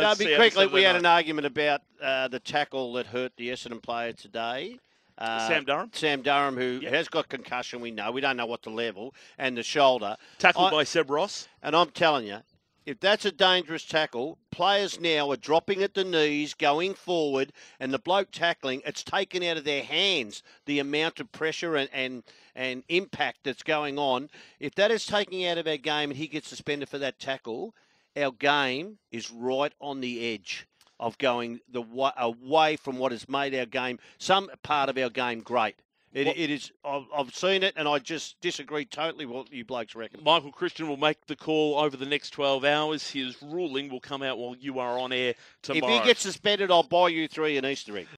quickly, we had an argument about the tackle that hurt the Essendon player today. Sam Durham? Sam Durham, who has got concussion, we know. We don't know what the level, and the shoulder. Tackled by Seb Ross. And I'm telling you, if that's a dangerous tackle, players now are dropping at the knees, going forward, and the bloke tackling, it's taken out of their hands the amount of pressure and impact that's going on. If that is taking out of our game and he gets suspended for that tackle, our game is right on the edge of going away from what has made our game, some part of our game, great. It is. I've seen it, and I just disagree totally with what you blokes reckon. Michael Christian will make the call over the next 12 hours. His ruling will come out while you are on air tomorrow. If he gets suspended, I'll buy you 3 an Easter egg.